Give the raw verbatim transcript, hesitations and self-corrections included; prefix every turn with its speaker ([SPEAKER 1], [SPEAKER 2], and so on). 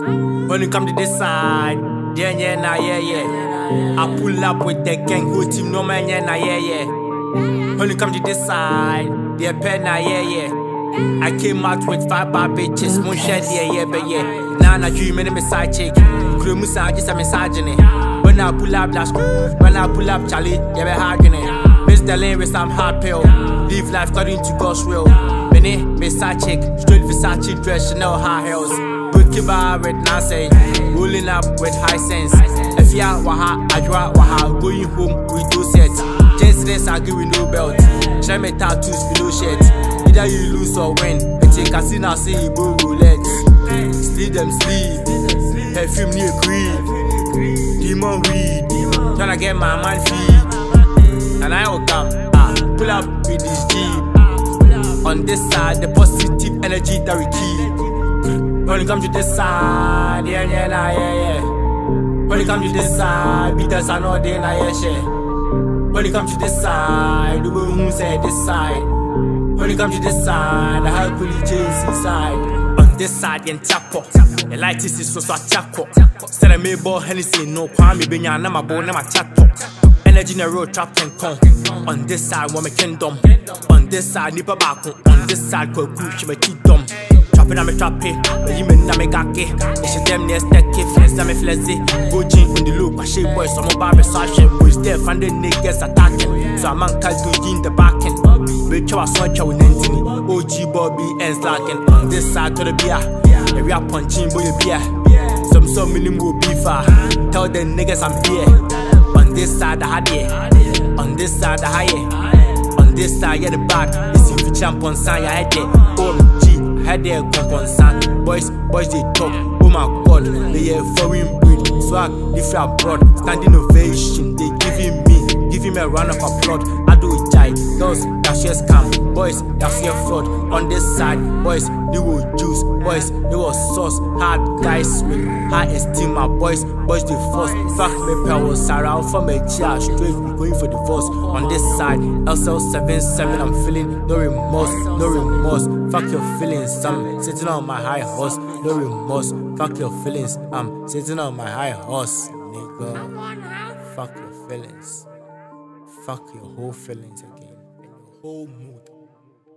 [SPEAKER 1] When you come to this side, yeah, yeah, nah, yeah, yeah. I pull up with the gang, whole team, no man, yeah, nah, yeah, yeah. When you come to this side, yeah, pen, nah, yeah, yeah. I came out with five bad bitches, moon shed, yeah, yeah, but yeah. Nah, nah, you made me side chick. Krumusa, just a misogyny. When I pull up, that's cool. When I pull up, Charlie, yeah, be hard, you know. Miss the lane with some hard pill. Live life according to God's will. Many, Miss side chick, straight Versace dress, Chanel high heels. Good bar with Nancy, rolling up with high sense. If ya waha, ajwa waha, going home with two sets. Chance this, I give you no belt. Try me tattoos below shit. Either you lose or win. It's a casino, say you go roulette. Sleep them sleep. Perfume near creep. Demon weed. Tryna get my man feed. And I will come, ah, pull up with this Jeep. On this side, the positive energy that we keep. When it comes to this side, yeah, yeah, nah, yeah, yeah. When it comes to this side, beaters are not there, nah, yeah, shit. When it comes to this side, the boy who said this side. When it comes to this side, I have fully changed inside. On this side, yen tapo. The light is so so tapo. Said I made ball Hennessy, no kwame benya, na my bone, na my tapo. Energy in a road, trap and con. On this side, woman kingdom. On this side, nipper back. On this side, go push my kingdom. Trapping on me trappy, but you mean that me gaki. It's a damn near stack, flex, I'm a flexy. Go gin in the loop, I shape boys, some of our sashay boys there, and the niggas attacking. So I'm on casual in the backing. Bitch, I saw you with Anthony. O G Bobby and slacking. On this side to the beer, every up punching boy beer. Some some minimum be far. Tell the niggas I'm here. On this side, the hard yeah. On this side, the high. On this side, yeah, the back. This is the champ on side, I had it. O M G. Had their concern, boys, boys they talk. Oh my god, they are foreign breed, swag, different broad, standing ovation. They giving me, giving me a round of applause. I do it, jai, those that's just scam, boys, that's your fraud. On this side, boys, they will juice, boys, they will sauce, hard guys with high esteem. My boys, boys they force. Fuck me, power, surround from a chair, straight, we going for divorce. On this side, L L seven seven, I'm feeling no remorse, no remorse. Fuck your feelings, I'm sitting on my high horse, no remorse. Fuck your feelings, I'm sitting on my high horse, nigga. Fuck your feelings. Fuck your whole feelings again, and your whole mood.